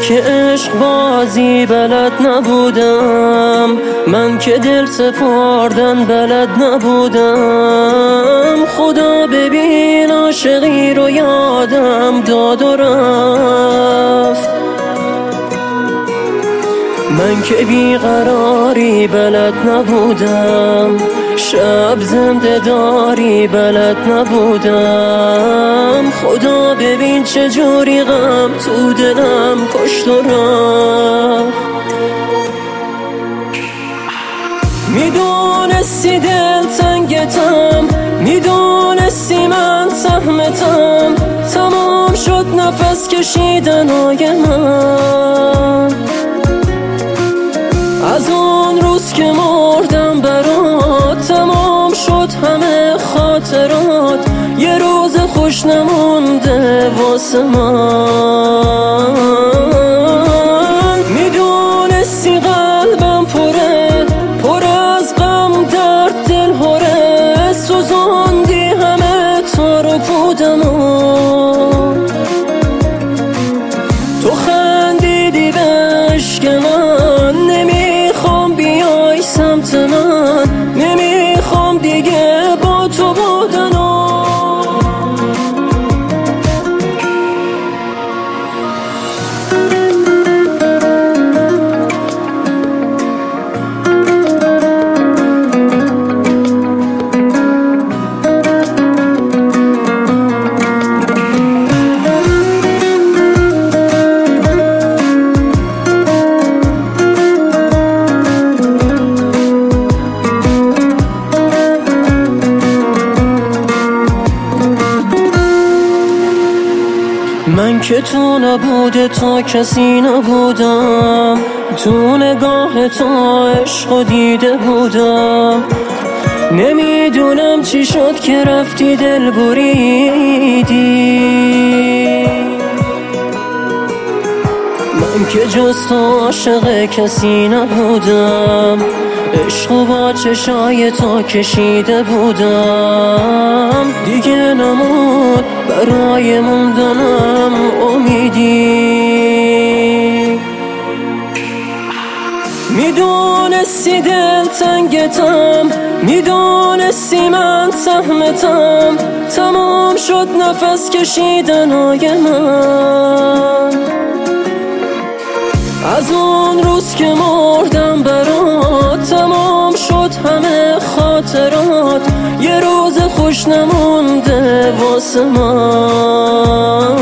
که عشق بازی بلد نبودم، من که دل سپردن بلد نبودم. خدا ببین عاشقی رو یادم داد و رفت، من که بیقراری بلد نبودم، شب زنده داری بلد نبودم. خدا ببین چجوری غم تو دلم کشت و رفت. میدونستی دل تنگتم، میدونستی من سهمتم، تمام شد نفس کشیدنای من. از اون روز که مردم برات تمام شد همه خاطرات، یه روز خوش نمونده واسه من. میدونستی قلبم پر از غم، درد دل هره، سوزوندی همه تار و پودمو. تو خندیدی به عشق من، نمیخوام بیای سمت من، نمیخوام دیگه با تو بودنو. من که تو نبوده تا کسی نبودم، تو نگاه تو عشق و دیده بودم. نمیدونم چی شد که رفتی دل بریدی، من که جز تو عاشق کسی نبودم، عشق و با چشای تو کشیده بودم. دیگه نمود برای موندنم امیدی. میدونستی دل تنگتم، میدونستی من سهمتم، تمام شد نفس کشیدنای من. از اون روز که مردم برات تمام شد همه خاطرات، یه روز خوش نمونده واسه من.